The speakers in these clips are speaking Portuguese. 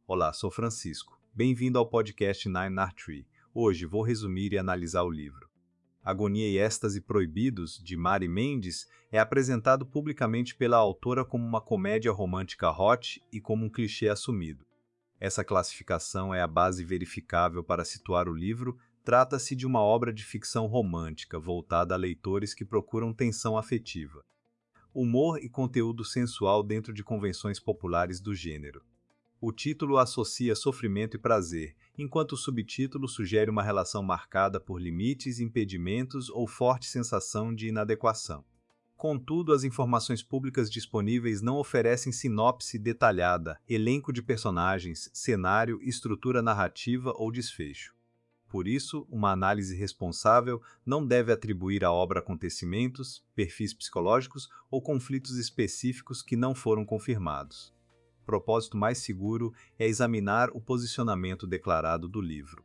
Olá, sou Francisco. Bem-vindo ao podcast Nine Art Tree. Hoje vou resumir e analisar o livro. Agonia e Êxtase Proibidos, de Mari Mendes, é apresentado publicamente pela autora como uma comédia romântica hot e como um clichê assumido. Essa classificação é a base verificável para situar o livro. Trata-se de uma obra de ficção romântica voltada a leitores que procuram tensão afetiva, humor e conteúdo sensual dentro de convenções populares do gênero. O título associa sofrimento e prazer, enquanto o subtítulo sugere uma relação marcada por limites, impedimentos ou forte sensação de inadequação. Contudo, as informações públicas disponíveis não oferecem sinopse detalhada, elenco de personagens, cenário, estrutura narrativa ou desfecho. Por isso, uma análise responsável não deve atribuir à obra acontecimentos, perfis psicológicos ou conflitos específicos que não foram confirmados. O propósito mais seguro é examinar o posicionamento declarado do livro,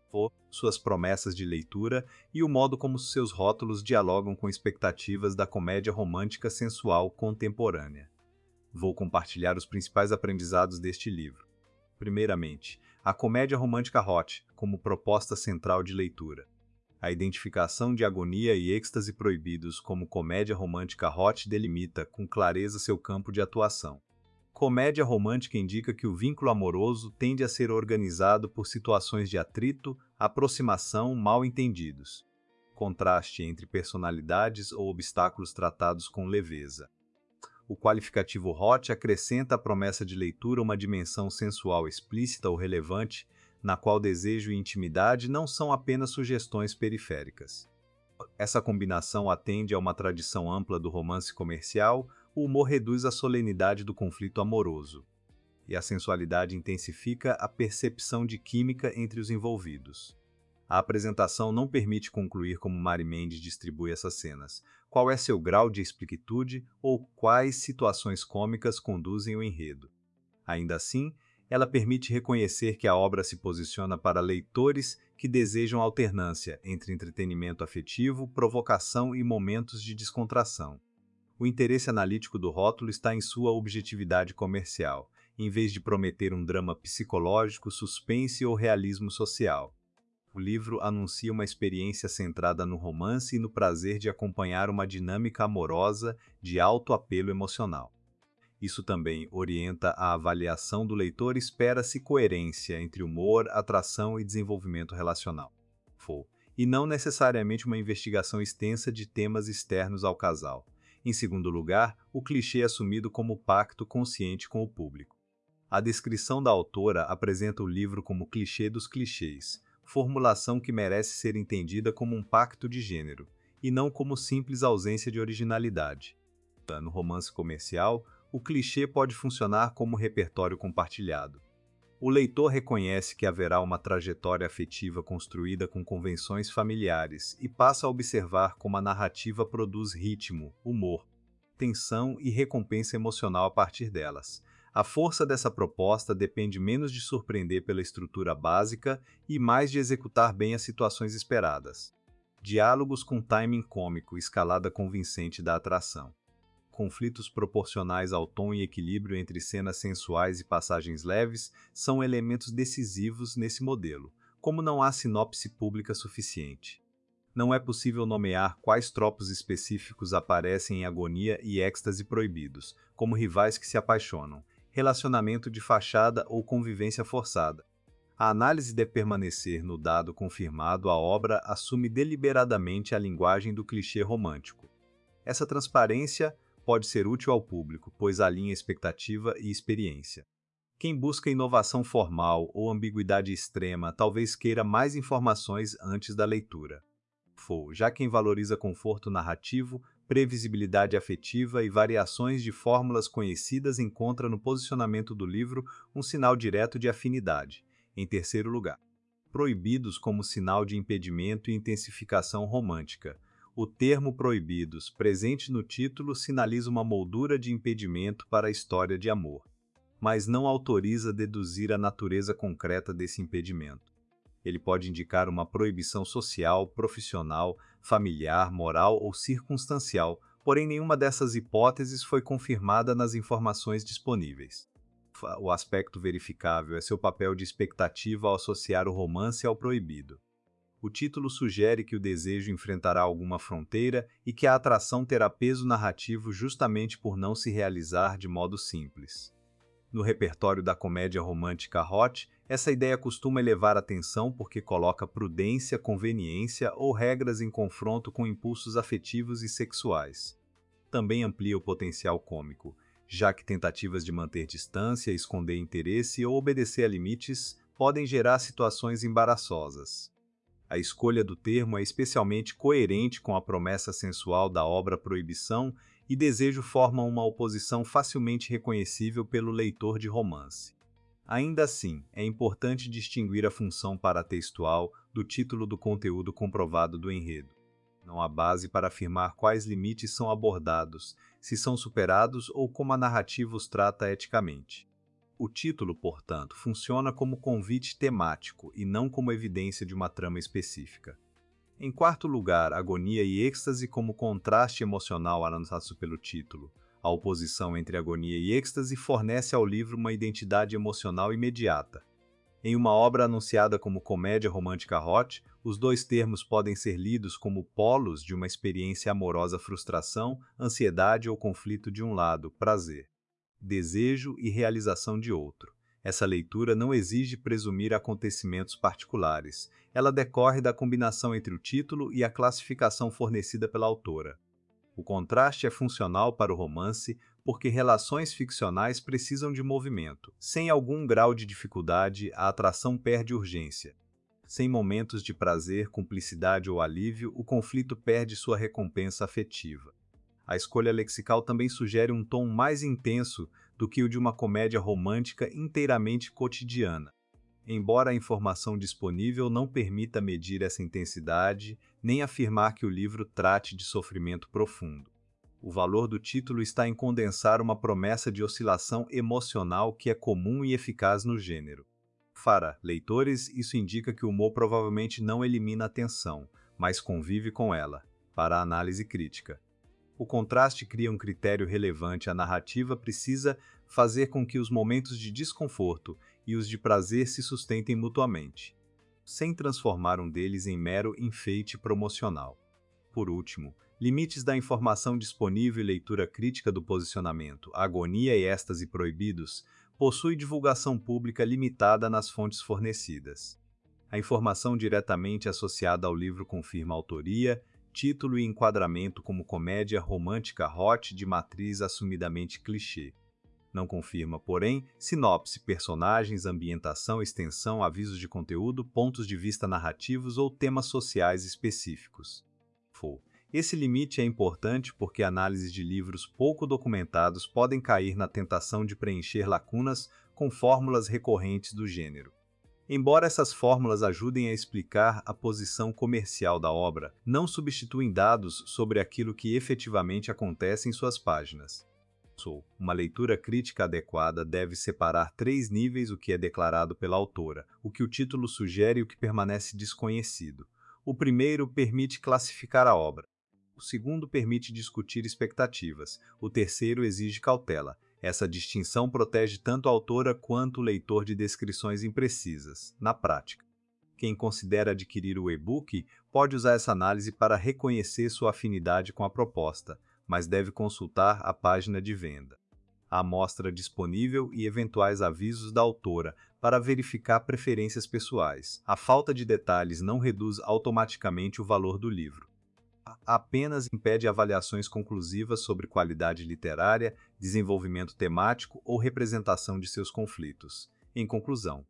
suas promessas de leitura e o modo como seus rótulos dialogam com expectativas da comédia romântica sensual contemporânea. Vou compartilhar os principais aprendizados deste livro. Primeiramente, a comédia romântica hot como proposta central de leitura. A identificação de Agonia e Êxtase Proibidos como comédia romântica hot delimita com clareza seu campo de atuação. Comédia romântica indica que o vínculo amoroso tende a ser organizado por situações de atrito, aproximação, mal-entendidos. Contraste entre personalidades ou obstáculos tratados com leveza. O qualificativo hot acrescenta à promessa de leitura uma dimensão sensual explícita ou relevante, na qual desejo e intimidade não são apenas sugestões periféricas. Essa combinação atende a uma tradição ampla do romance comercial. O humor reduz a solenidade do conflito amoroso, e a sensualidade intensifica a percepção de química entre os envolvidos. A apresentação não permite concluir como Mari Mendes distribui essas cenas, qual é seu grau de explicitude ou quais situações cômicas conduzem o enredo. Ainda assim, ela permite reconhecer que a obra se posiciona para leitores que desejam alternância entre entretenimento afetivo, provocação e momentos de descontração. O interesse analítico do rótulo está em sua objetividade comercial, em vez de prometer um drama psicológico, suspense ou realismo social. O livro anuncia uma experiência centrada no romance e no prazer de acompanhar uma dinâmica amorosa de alto apelo emocional. Isso também orienta a avaliação do leitor. Espera-se coerência entre humor, atração e desenvolvimento relacional. E não necessariamente uma investigação extensa de temas externos ao casal. Em segundo lugar, o clichê assumido como pacto consciente com o público. A descrição da autora apresenta o livro como clichê dos clichês, formulação que merece ser entendida como um pacto de gênero, e não como simples ausência de originalidade. No romance comercial, o clichê pode funcionar como repertório compartilhado. O leitor reconhece que haverá uma trajetória afetiva construída com convenções familiares e passa a observar como a narrativa produz ritmo, humor, tensão e recompensa emocional a partir delas. A força dessa proposta depende menos de surpreender pela estrutura básica e mais de executar bem as situações esperadas. Diálogos com timing cômico, escalada convincente da atração. Conflitos proporcionais ao tom e equilíbrio entre cenas sensuais e passagens leves são elementos decisivos nesse modelo, como não há sinopse pública suficiente. Não é possível nomear quais tropos específicos aparecem em Agonia e Êxtase Proibidos, como rivais que se apaixonam, relacionamento de fachada ou convivência forçada. A análise deve permanecer no dado confirmado. A obra assume deliberadamente a linguagem do clichê romântico. Essa transparência pode ser útil ao público, pois alinha expectativa e experiência. Quem busca inovação formal ou ambiguidade extrema talvez queira mais informações antes da leitura. Já quem valoriza conforto narrativo, previsibilidade afetiva e variações de fórmulas conhecidas encontra no posicionamento do livro um sinal direto de afinidade. Em terceiro lugar, proibidos como sinal de impedimento e intensificação romântica. O termo proibidos, presente no título, sinaliza uma moldura de impedimento para a história de amor, mas não autoriza deduzir a natureza concreta desse impedimento. Ele pode indicar uma proibição social, profissional, familiar, moral ou circunstancial, porém nenhuma dessas hipóteses foi confirmada nas informações disponíveis. O aspecto verificável é seu papel de expectativa ao associar o romance ao proibido. O título sugere que o desejo enfrentará alguma fronteira e que a atração terá peso narrativo justamente por não se realizar de modo simples. No repertório da comédia romântica hot, essa ideia costuma elevar a atenção porque coloca prudência, conveniência ou regras em confronto com impulsos afetivos e sexuais. Também amplia o potencial cômico, já que tentativas de manter distância, esconder interesse ou obedecer a limites podem gerar situações embaraçosas. A escolha do termo é especialmente coerente com a promessa sensual da obra Proibição e desejo formam uma oposição facilmente reconhecível pelo leitor de romance. Ainda assim, é importante distinguir a função paratextual do título do conteúdo comprovado do enredo. Não há base para afirmar quais limites são abordados, se são superados ou como a narrativa os trata eticamente. O título, portanto, funciona como convite temático e não como evidência de uma trama específica. Em quarto lugar, agonia e êxtase como contraste emocional anotado pelo título. A oposição entre agonia e êxtase fornece ao livro uma identidade emocional imediata. Em uma obra anunciada como comédia romântica hot, os dois termos podem ser lidos como polos de uma experiência amorosa: frustração, ansiedade ou conflito de um lado, prazer, desejo e realização de outro. Essa leitura não exige presumir acontecimentos particulares. Ela decorre da combinação entre o título e a classificação fornecida pela autora. O contraste é funcional para o romance porque relações ficcionais precisam de movimento. Sem algum grau de dificuldade, a atração perde urgência. Sem momentos de prazer, cumplicidade ou alívio, o conflito perde sua recompensa afetiva. A escolha lexical também sugere um tom mais intenso do que o de uma comédia romântica inteiramente cotidiana. Embora a informação disponível não permita medir essa intensidade, nem afirmar que o livro trate de sofrimento profundo. O valor do título está em condensar uma promessa de oscilação emocional que é comum e eficaz no gênero. Para leitores, isso indica que o humor provavelmente não elimina a tensão, mas convive com ela. Para a análise crítica, o contraste cria um critério relevante. A narrativa precisa fazer com que os momentos de desconforto e os de prazer se sustentem mutuamente, sem transformar um deles em mero enfeite promocional. Por último, limites da informação disponível e leitura crítica do posicionamento. Agonia e êxtase proibidos possui divulgação pública limitada nas fontes fornecidas. A informação diretamente associada ao livro confirma autoria, título e enquadramento como comédia romântica hot de matriz assumidamente clichê. Não confirma, porém, sinopse, personagens, ambientação, extensão, avisos de conteúdo, pontos de vista narrativos ou temas sociais específicos. Esse limite é importante porque análises de livros pouco documentados podem cair na tentação de preencher lacunas com fórmulas recorrentes do gênero. Embora essas fórmulas ajudem a explicar a posição comercial da obra, não substituem dados sobre aquilo que efetivamente acontece em suas páginas. Uma leitura crítica adequada deve separar três níveis: o que é declarado pela autora, o que o título sugere e o que permanece desconhecido. O primeiro permite classificar a obra. O segundo permite discutir expectativas. O terceiro exige cautela. Essa distinção protege tanto a autora quanto o leitor de descrições imprecisas. Na prática, quem considera adquirir o e-book pode usar essa análise para reconhecer sua afinidade com a proposta, mas deve consultar a página de venda, a amostra disponível e eventuais avisos da autora para verificar preferências pessoais. A falta de detalhes não reduz automaticamente o valor do livro. Apenas impede avaliações conclusivas sobre qualidade literária, desenvolvimento temático ou representação de seus conflitos. Em conclusão,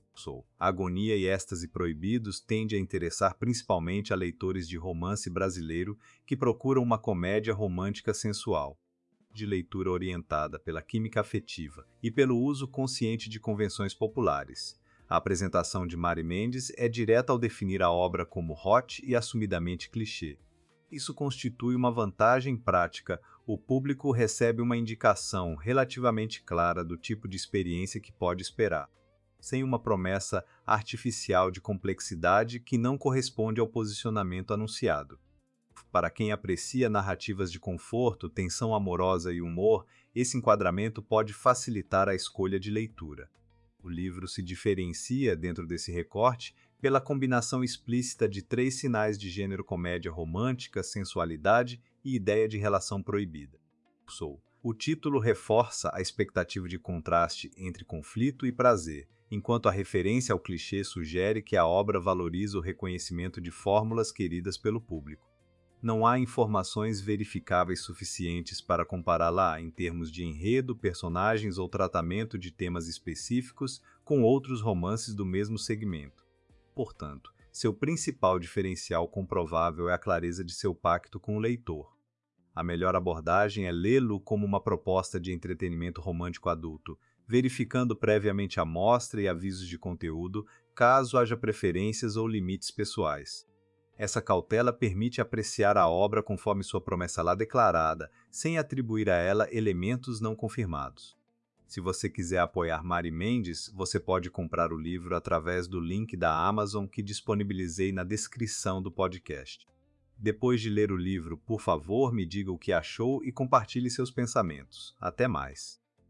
Agonia e êxtase proibidos tende a interessar principalmente a leitores de romance brasileiro que procuram uma comédia romântica sensual, de leitura orientada pela química afetiva e pelo uso consciente de convenções populares. A apresentação de Mari Mendes é direta ao definir a obra como hot e assumidamente clichê. Isso constitui uma vantagem prática. O público recebe uma indicação relativamente clara do tipo de experiência que pode esperar, sem uma promessa artificial de complexidade que não corresponde ao posicionamento anunciado. para quem aprecia narrativas de conforto, tensão amorosa e humor, esse enquadramento pode facilitar a escolha de leitura. O livro se diferencia, dentro desse recorte, pela combinação explícita de 3 sinais de gênero: comédia romântica, sensualidade e ideia de relação proibida. O título reforça a expectativa de contraste entre conflito e prazer, enquanto a referência ao clichê sugere que a obra valoriza o reconhecimento de fórmulas queridas pelo público. Não há informações verificáveis suficientes para compará-la em termos de enredo, personagens ou tratamento de temas específicos com outros romances do mesmo segmento. Portanto, seu principal diferencial comprovável é a clareza de seu pacto com o leitor. A melhor abordagem é lê-lo como uma proposta de entretenimento romântico adulto, verificando previamente a mostra e avisos de conteúdo, caso haja preferências ou limites pessoais. Essa cautela permite apreciar a obra conforme sua promessa lá declarada, sem atribuir a ela elementos não confirmados. Se você quiser apoiar Mari Mendes, você pode comprar o livro através do link da Amazon que disponibilizei na descrição do podcast. Depois de ler o livro, por favor, me diga o que achou e compartilhe seus pensamentos. Até mais!